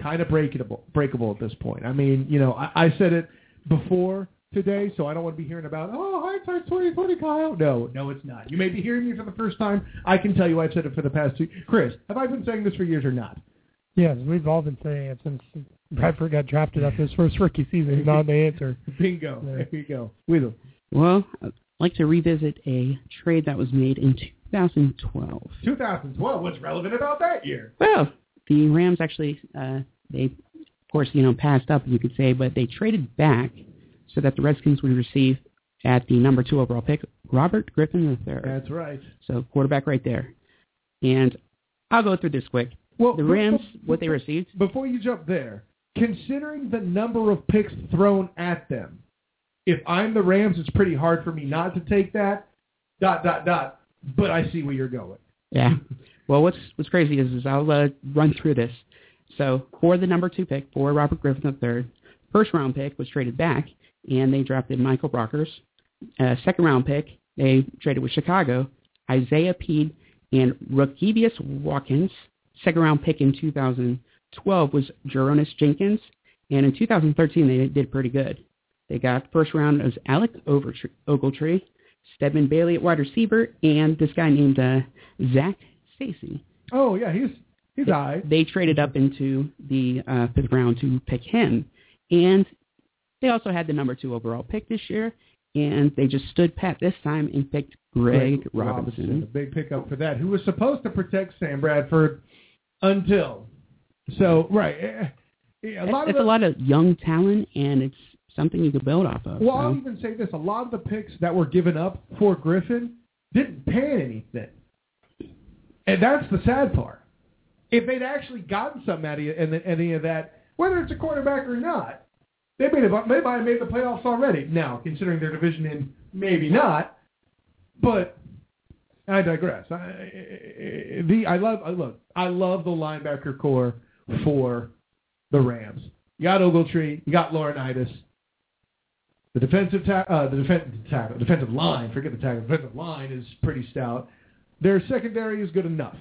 kind of breakable, breakable at this point. I mean, you know, I, I said it before today, so I don't want to be hearing about, oh, hindsight's twenty twenty, Kyle. No, no, it's not. You may be hearing me for the first time. I can tell you I've said it for the past two. Chris, have I been saying this for years or not? Yes, we've all been saying it since Bradford got drafted after his first rookie season. He's not the answer. Bingo. There you go. Weasel. Well, I'd like to revisit a trade that was made in two thousand twelve. two thousand twelve? What's relevant about that year? Well, the Rams actually, uh, they, of course, you know, passed up, you could say, but they traded back so that the Redskins would receive at the number two overall pick, Robert Griffin the third. That's right. So quarterback right there. And I'll go through this quick. Well, the Rams, what they received. Before you jump there, considering the number of picks thrown at them, if I'm the Rams, it's pretty hard for me not to take that, dot, dot, dot, but I see where you're going. Yeah. Well, what's what's crazy is, is I'll uh, run through this. So for the number two pick, for Robert Griffin the third, first round pick was traded back, and they drafted Michael Brockers. Uh, second round pick, they traded with Chicago, Isaiah Peed, and Rakevius Watkins. Second round pick in two thousand twelve was Jonas Jenkins, and in two thousand thirteen they did pretty good. They got first round as Alec Ogletree, Stedman Bailey at wide receiver, and this guy named uh, Zach Stacy. Oh yeah, he's he's all right. They traded up into the uh, fifth round to pick him, and they also had the number two overall pick this year, and they just stood pat this time and picked Greg, Greg Robinson. Robinson. A big pickup for that, who was supposed to protect Sam Bradford until. So, right. A lot it's of the, a lot of young talent, and it's something you could build off of. Well, so. I'll even say this. A lot of the picks that were given up for Griffin didn't pan anything. And that's the sad part. If they'd actually gotten something out of any of that, whether it's a quarterback or not, they may have, they might have made the playoffs already. Now, considering their division in, maybe not. But I digress. I, the I love I look. I love the linebacker core for the Rams. You got Ogletree. You got Laurinaitis. The defensive ta- uh, the defensive tackle, defensive line. Forget the tackle. The defensive line is pretty stout. Their secondary is good enough.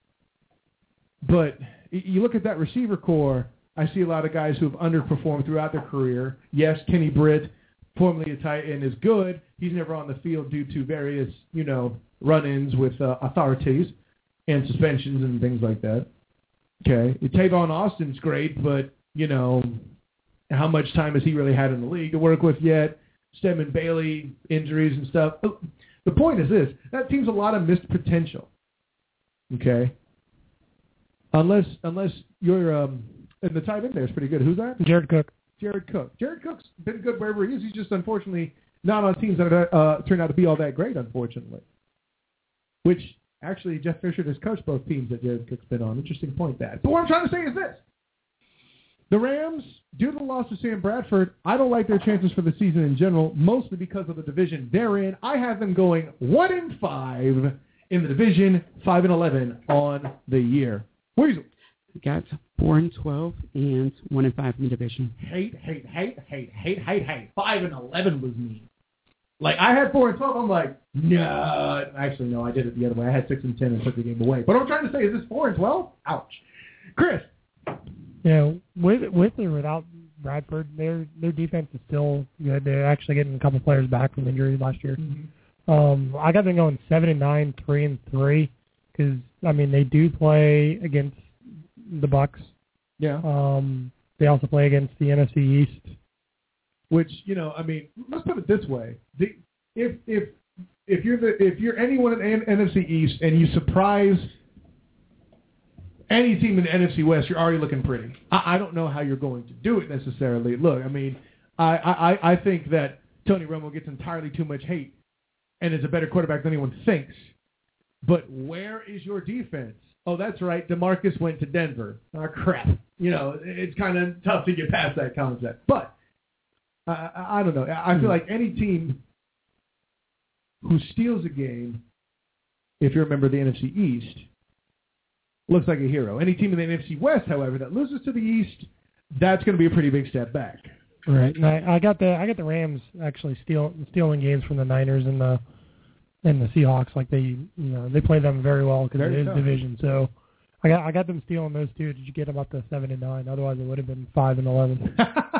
But you look at that receiver core. I see a lot of guys who have underperformed throughout their career. Yes, Kenny Britt, formerly a tight end, is good. He's never on the field due to various, you know, run-ins with uh, authorities and suspensions and things like that. Okay. Tavon Austin's great, but, you know, how much time has he really had in the league to work with yet? Stedman Bailey, injuries and stuff. The point is this. That team's a lot of missed potential. Okay. Unless unless you're um, – and the tight end there is pretty good. Who's that? Jared Cook. Jared Cook. Jared Cook's been good wherever he is. He's just unfortunately not on teams that uh, turn out to be all that great, unfortunately. Which, actually, Jeff Fisher has coached both teams that Jared Cook's been on. Interesting point, that. But what I'm trying to say is this. The Rams, due to the loss of Sam Bradford, I don't like their chances for the season in general, mostly because of the division they're in. I have them going one and five in the division, five and eleven on the year. Weasel. Got four and twelve and one and five in the division. Hate, hate, hate, hate, hate, hate, hate. Five and eleven was mean. Like I had four and twelve. I'm like, no. Actually, no. I did it the other way. I had six and ten and took the game away. But what I'm trying to say is this four and twelve. Ouch, Chris. Yeah, with with or without Bradford, their their defense is still good. They're actually getting a couple players back from injuries last year. Mm-hmm. Um, I got them going seven and nine, three and three, because I mean they do play against the Bucks. Yeah. Um, they also play against the N F C East. Which, you know, I mean, let's put it this way: the, if if if you're the if you're anyone in N F C East and you surprise any team in the N F C West, you're already looking pretty. I, I don't know how you're going to do it necessarily. Look, I mean, I, I I think that Tony Romo gets entirely too much hate and is a better quarterback than anyone thinks. But where is your defense? Oh, that's right. DeMarcus went to Denver. Oh, crap. You know, it's kind of tough to get past that concept. But I, I, I don't know. I feel like any team who steals a game, if you remember the N F C East, looks like a hero. Any team in the N F C West, however, that loses to the East, that's going to be a pretty big step back. Right. And I, I got the I got the Rams actually steal, stealing games from the Niners and the and the Seahawks. Like they, you know, they play them very well because it is division. So I got I got them stealing those two. Did you get them up to seven and nine? Otherwise, it would have been five and eleven.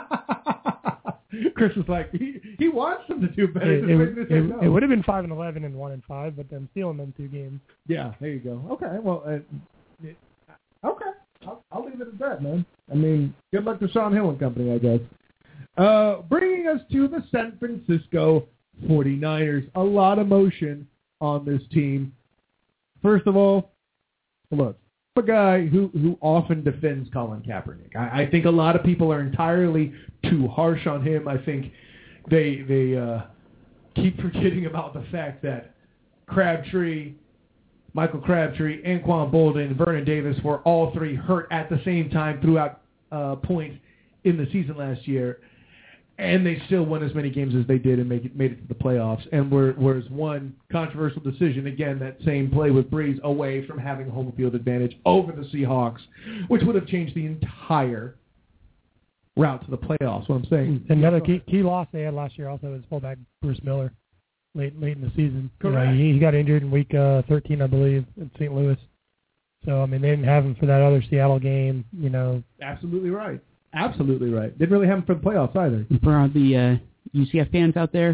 Chris was like, he, he wants them to do better. It, it, it, it, it would have been five and eleven and one and five, but then stealing them two games. Yeah, there you go. Okay, well, uh, it, okay, I'll, I'll leave it at that, man. I mean, good luck to Sean Hill and company, I guess. Uh, bringing us to the San Francisco forty-niners. A lot of motion on this team. First of all, look, a guy who, who often defends Colin Kaepernick. I, I think a lot of people are entirely too harsh on him. I think they they uh, keep forgetting about the fact that Crabtree, Michael Crabtree, Anquan Bolden, Vernon Davis were all three hurt at the same time throughout uh, points in the season last year. And they still won as many games as they did and make it, made it to the playoffs. And were, whereas one controversial decision, again, that same play with Breeze away from having home field advantage over the Seahawks, which would have changed the entire route to the playoffs, what I'm saying. Another key, key loss they had last year also was fullback Bruce Miller late late in the season. Correct. You know, he, he got injured in week uh, thirteen, I believe, in Saint Louis. So, I mean, they didn't have him for that other Seattle game, you know. Absolutely right. Absolutely right. Didn't really have him for the playoffs either. For all the uh, U C F fans out there,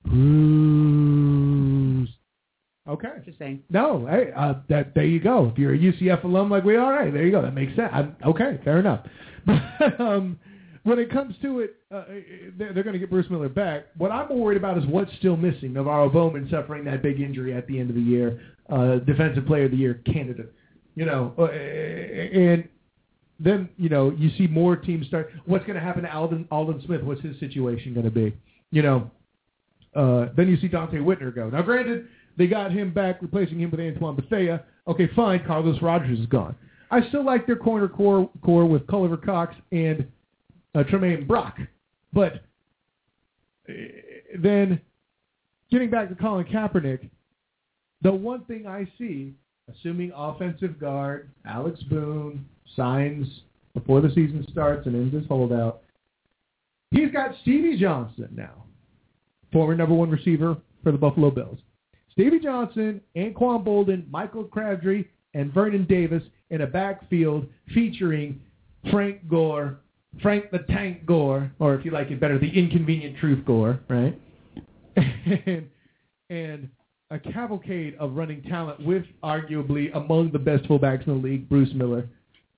Bruce. Okay. Just saying. No, hey, uh, that there you go. If you're a U C F alum like we are, hey, there you go. That makes sense. I'm, okay, fair enough. But um, when it comes to it, uh, they're, they're going to get Bruce Miller back. What I'm more worried about is what's still missing. Navarro Bowman suffering that big injury at the end of the year, uh, Defensive Player of the Year candidate. You know, uh, and then, you know, you see more teams start. What's going to happen to Alden, Alden Smith? What's his situation going to be? You know, uh, then you see Dante Whitner go. Now, granted, they got him back, replacing him with Antoine Bethea. Okay, fine. Carlos Rogers is gone. I still like their corner core, core with Culliver Cox and uh, Tremaine Brock. But uh, then getting back to Colin Kaepernick, the one thing I see, assuming offensive guard Alex Boone signs before the season starts and ends his holdout, he's got Stevie Johnson now, former number one receiver for the Buffalo Bills. Stevie Johnson, Anquan Bolden, Michael Crabtree, and Vernon Davis in a backfield featuring Frank Gore, Frank the Tank Gore, or if you like it better, the Inconvenient Truth Gore, right? and, and a cavalcade of running talent with arguably among the best fullbacks in the league, Bruce Miller.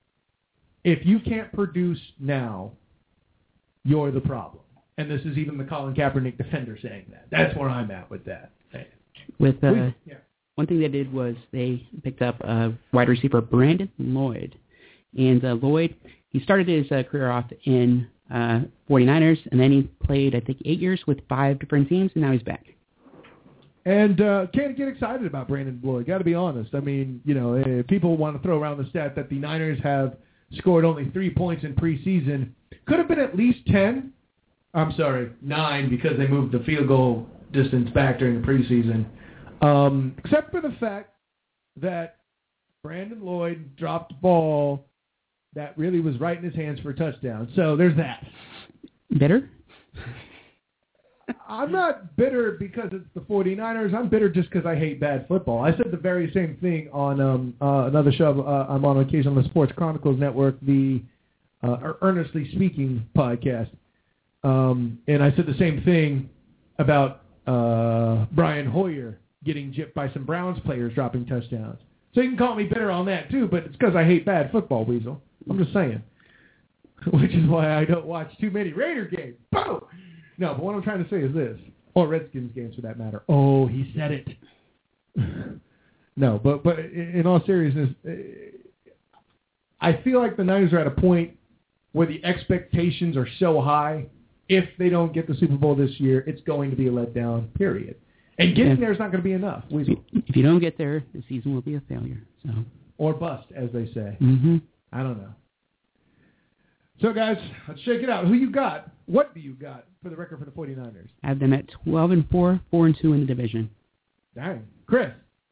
If you can't produce now, you're the problem. And this is even the Colin Kaepernick defender saying that. That's where I'm at with that. With uh, we, yeah. One thing they did was they picked up uh, wide receiver Brandon Lloyd. And uh, Lloyd, he started his uh, career off in uh, forty-niners, and then he played, I think, eight years with five different teams, and now he's back. And uh, can't get excited about Brandon Lloyd, got to be honest. I mean, you know, uh, people want to throw around the stat that the Niners have scored only three points in preseason. Could have been at least ten. I'm sorry, nine, because they moved the field goal distance back during the preseason. Um, except for the fact that Brandon Lloyd dropped a ball that really was right in his hands for a touchdown. So there's that. Bitter? I'm not bitter because it's the forty-niners. I'm bitter just because I hate bad football. I said the very same thing on um, uh, another show uh, I'm on occasion on the Sports Chronicles Network, the uh, Earnestly Speaking podcast. Um, and I said the same thing about uh, Brian Hoyer getting gypped by some Browns players dropping touchdowns. So you can call me bitter on that too, but it's because I hate bad football, Weasel. I'm just saying. Which is why I don't watch too many Raider games. Boom! No, but what I'm trying to say is this. Or Redskins games for that matter. Oh, he said it. No, but but in all seriousness, I feel like the Niners are at a point where the expectations are so high. If they don't get the Super Bowl this year, it's going to be a letdown, period. And getting yeah. there is not going to be enough. Weasel. If you don't get there, the season will be a failure. So. Or bust, as they say. Mm-hmm. I don't know. So, guys, let's shake it out. Who you got? What do you got for the record for the forty-niners? I have them at twelve and four, four and two in the division. Dang. Chris?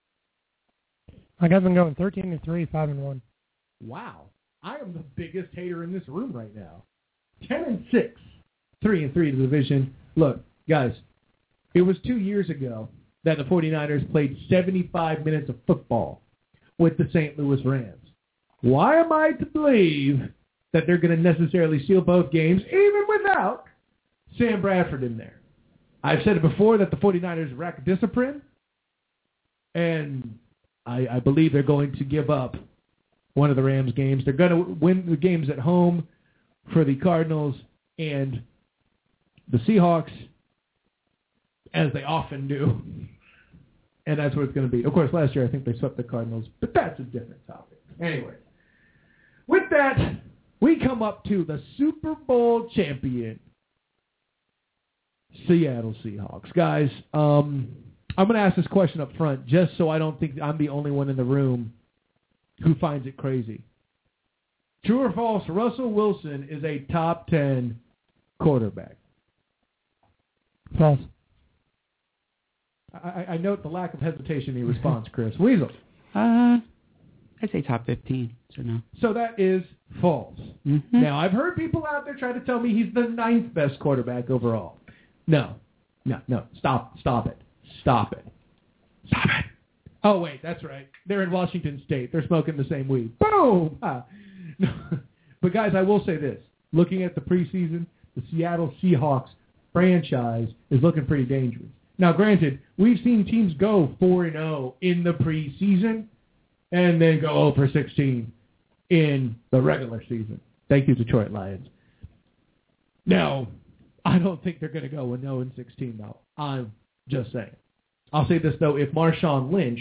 I got them going thirteen and three, five and one. Wow. I am the biggest hater in this room right now. ten and six, three and three in the division. Look, guys, it was two years ago that the forty-niners played seventy-five minutes of football with the Saint Louis Rams. why am I to believe that they're going to necessarily steal both games, even without Sam Bradford in there? I've said it before that the 49ers lack discipline, and I, I believe they're going to give up one of the Rams games. They're going to win the games at home for the Cardinals and the Seahawks, as they often do. And that's what it's going to be. Of course, last year I think they swept the Cardinals, but that's a different topic. Anyway, with that, we come up to the Super Bowl champion, Seattle Seahawks. Guys, um, I'm going to ask this question up front just so I don't think I'm the only one in the room who finds it crazy. True or false, Russell Wilson is a top ten quarterback? False. I, I note the lack of hesitation in your response, Chris. Weasel. Uh, I'd say top fifteen, so no. So that is false. Mm-hmm. Now, I've heard people out there try to tell me he's the ninth best quarterback overall. No. No, no. Stop. Stop it. Stop it. Stop it. Oh, wait. That's right. They're in Washington State. They're smoking the same weed. Boom! Ah. No. But, guys, I will say this. Looking at the preseason, the Seattle Seahawks franchise is looking pretty dangerous. Now, granted, we've seen teams go four and oh in the preseason and then go oh for sixteen in the regular season. Thank you, Detroit Lions. Now, I don't think they're going to go oh and sixteen, though. I'm just saying. I'll say this, though. If Marshawn Lynch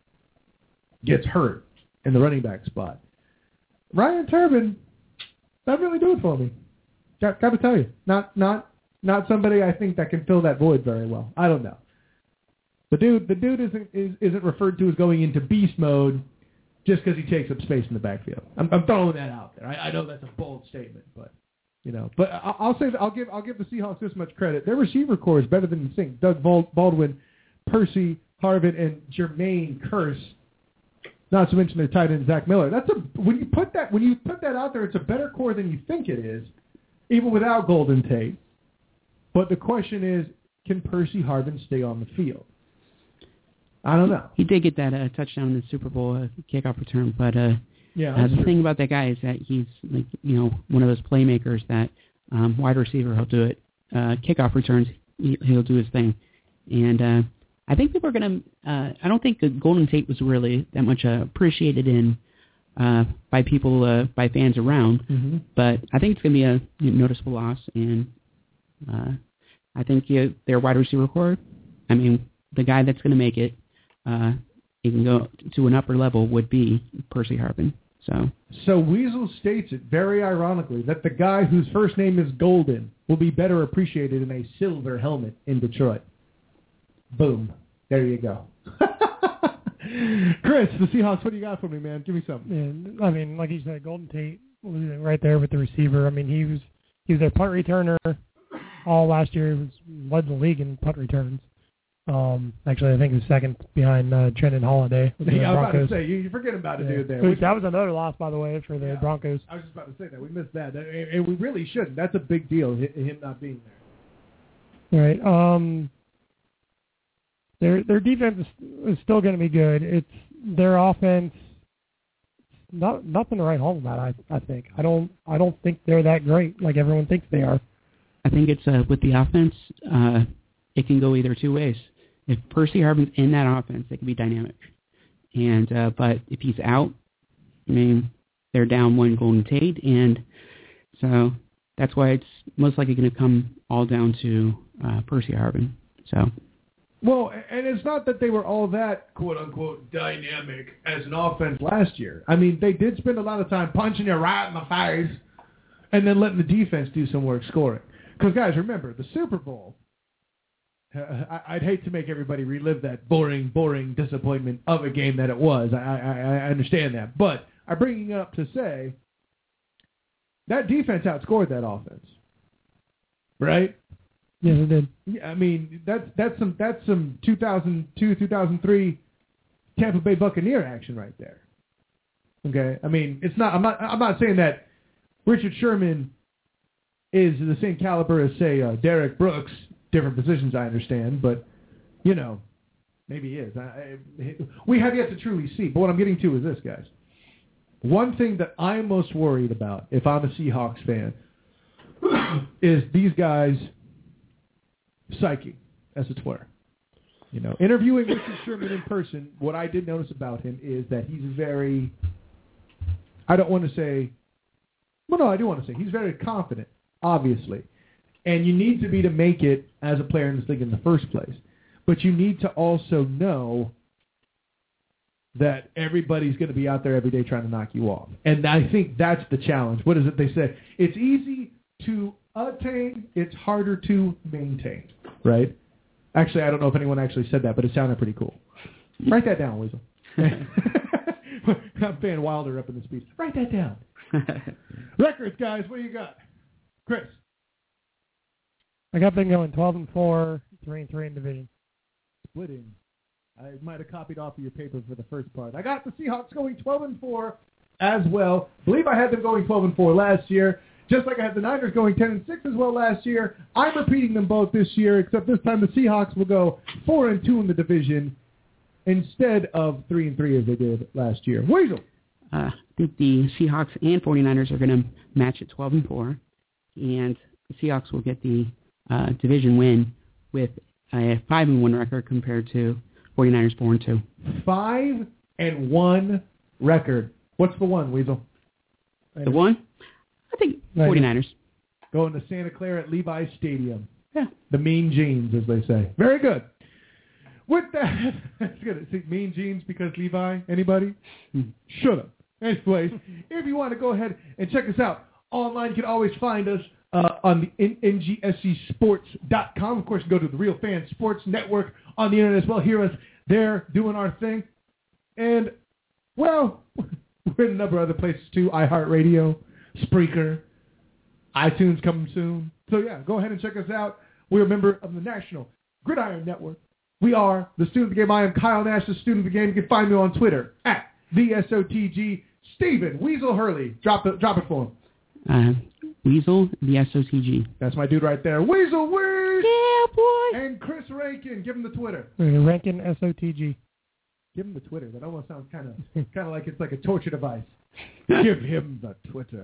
gets hurt in the running back spot, Ryan Turbin, not really do it for me. Got, got to tell you. Not, not, not somebody I think that can fill that void very well. I don't know. The dude, the dude isn't is, isn't referred to as going into beast mode just because he takes up space in the backfield. I'm, I'm throwing that out there. I, I know that's a bold statement, but you know. But I, I'll say that I'll give I'll give the Seahawks this much credit. Their receiver core is better than you think. Doug Baldwin, Percy Harvin, and Jermaine Kearse. Not to mention their tight end Zach Miller. That's a when you put that when you put that out there, it's a better core than you think it is, even without Golden Tate. But the question is, can Percy Harvin stay on the field? I don't know. He did get that uh, touchdown in the Super Bowl uh, kickoff return, but uh, yeah, uh, the true. thing about that guy is that he's like you know one of those playmakers that um, wide receiver he'll do it. Uh, kickoff returns he, he'll do his thing, and uh, I think people are gonna. Uh, I don't think the Golden Tate was really that much uh, appreciated in uh, by people uh, by fans around, mm-hmm. but I think it's gonna be a noticeable loss, and uh, I think yeah, their wide receiver core. I mean, the guy that's gonna make it. Uh, he can go to an upper level would be Percy Harvin. So, so Weasel states it very ironically that the guy whose first name is Golden will be better appreciated in a silver helmet in Detroit. Boom. There you go. Chris, the Seahawks, what do you got for me, man? Give me something. Yeah, I mean, like you said, Golden Tate was right there with the receiver. I mean, he was he was their punt returner all last year. He was led the league in punt returns. Um, actually, I think he's second behind uh, Trenton Holiday. With the yeah, I was Broncos. about to say, you, you forget about a yeah. dude there. Which, that was another loss, by the way, for the yeah, Broncos. I was just about to say that. We missed that. And, and we really shouldn't. That's a big deal, him not being there. Right. Um, their their defense is, is still going to be good. It's their offense. Not nothing to write home about. I I think. I don't I don't think they're that great like everyone thinks they are. I think it's uh, with the offense. Uh, it can go either two ways. If Percy Harvin's in that offense, it can be dynamic. And uh, but if he's out, I mean, they're down one Golden Tate, and so that's why it's most likely going to come all down to uh, Percy Harvin. So. Well, and it's not that they were all that quote-unquote dynamic as an offense last year. I mean, they did spend a lot of time punching you right in the face and then letting the defense do some work scoring. Because, guys, remember, the Super Bowl, uh, I'd hate to make everybody relive that boring, boring disappointment of a game that it was. I, I, I understand that. But I'm bringing it up to say that defense outscored that offense. Right? Yes, it did. Yeah, I mean, that's that's some that's some two thousand two, two thousand three Tampa Bay Buccaneer action right there. Okay? I mean, it's not I'm not I'm not saying that Richard Sherman is the same caliber as, say, uh, Derek Brooks. Different positions, I understand, but, you know, maybe he is. I, I, we have yet to truly see. But what I'm getting to is this, guys. one thing that I'm most worried about, if I'm a Seahawks fan, is these guys' psyche, as it were. You know, interviewing Richard Sherman in person, what I did notice about him is that he's very, I don't want to say, well, no, I do want to say, he's very confident, obviously. And you need to be to make it as a player in this league in the first place. But you need to also know that everybody's going to be out there every day trying to knock you off. And I think that's the challenge. What is it they say? It's easy to attain, it's harder to maintain, right? Actually, I don't know if anyone actually said that, but it sounded pretty cool. Write that down, Weasel. I'm fan Wilder up in the speech. Write that down. Records, guys, what do you got? Chris. I got them going twelve and four, three and three in division. Splitting. I might have copied off of your paper for the first part. I got the Seahawks going twelve and four as well. I believe I had them going twelve and four last year, just like I had the Niners going ten and six as well last year. I'm repeating them both this year, except this time the Seahawks will go four and two in the division instead of three and three as they did last year. Weasel. Uh, I think the Seahawks and 49ers are going to match at twelve and four, and the Seahawks will get the uh, division win with a five and one record compared to 49ers four and two. five and one record. What's the one, Weasel? The one? I think 49ers. Going to Santa Clara at Levi's Stadium. Yeah. The Mean Jeans, as they say. Very good. With that, that's good. See, Mean Jeans because Levi? Anybody? Shut up. Anyways, if you want to go ahead and check us out online, you can always find us uh, on the N G S C sports dot com. Of course, go to the Real Fan Sports Network on the internet as well. Hear us there doing our thing. And, well, we're in a number of other places too. iHeartRadio, Spreaker, iTunes coming soon. So, yeah, go ahead and check us out. We're a member of the National Gridiron Network. We are the Student of the Game. I am Kyle Nash, the Student of the Game. You can find me on Twitter at V S O T G. Stephen Weasel Hurley. Drop it, drop it for him. Uh, Weasel, the S O T G. That's my dude right there. Weasel Weasel. Yeah, boy. And Chris Rankin. Give him the Twitter. Rankin, S O T G. Give him the Twitter. That almost sounds kind of kind of like it's like a torture device. Give him the Twitter.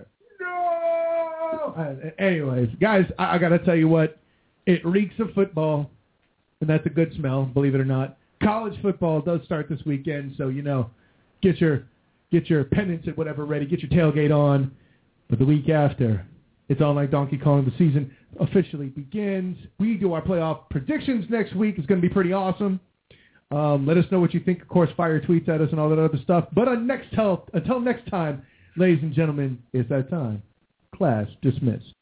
No! Uh, anyways, guys, I, I got to tell you what. It reeks of football, and that's a good smell, believe it or not. College football does start this weekend, so, you know, get your get your pennants and whatever ready. Get your tailgate on. But the week after, it's on like Donkey Kong. The season officially begins. We do our playoff predictions next week. It's going to be pretty awesome. Um, let us know what you think. Of course, fire tweets at us and all that other stuff. But on next tel- until next time, ladies and gentlemen, it's that time. Class dismissed.